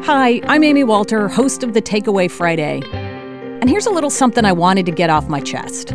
Hi, I'm Amy Walter, host of the Takeaway Friday. And here's a little something I wanted to get off my chest.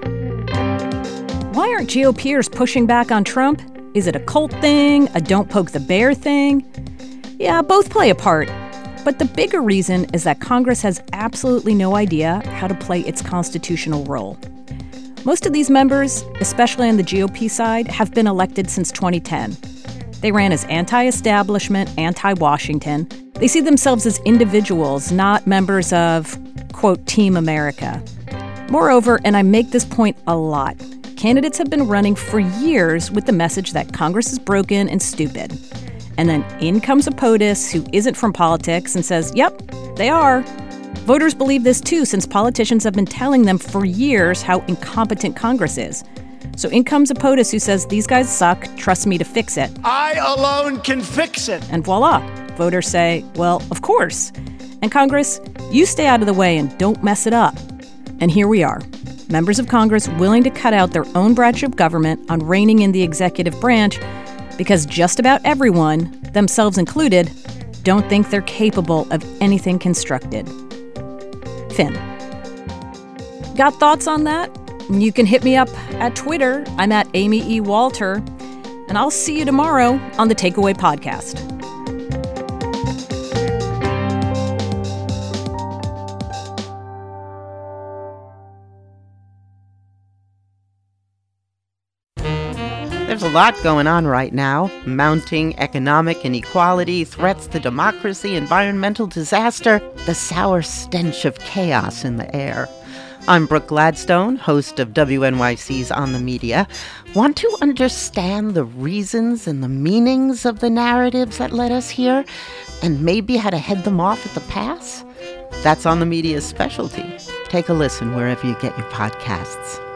Why aren't GOPers pushing back on Trump? Is it a cult thing, a don't poke the bear thing? Yeah, both play a part. But the bigger reason is that Congress has absolutely no idea how to play its constitutional role. Most of these members, especially on the GOP side, have been elected since 2010. They ran as anti-establishment, anti-Washington. They see themselves as individuals, not members of, quote, Team America. Moreover, and I make this point a lot, candidates have been running for years with the message that Congress is broken and stupid. And then in comes a POTUS who isn't from politics and says, yep, they are. Voters believe this too, since politicians have been telling them for years how incompetent Congress is. So in comes a POTUS who says, these guys suck, trust me to fix it. I alone can fix it. And voila, voters say, well, of course. And Congress, you stay out of the way and don't mess it up. And here we are, members of Congress willing to cut out their own branch of government on reining in the executive branch because just about everyone, themselves included, don't think they're capable of anything constructed. Finn. Got thoughts on that? You can hit me up at Twitter. I'm at Amy E. Walter. And I'll see you tomorrow on the Takeaway Podcast. There's a lot going on right now. Mounting economic inequality, threats to democracy, environmental disaster, the sour stench of chaos in the air. I'm Brooke Gladstone, host of WNYC's On the Media. Want to understand the reasons and the meanings of the narratives that led us here, and maybe how to head them off at the pass? That's On the Media's specialty. Take a listen wherever you get your podcasts.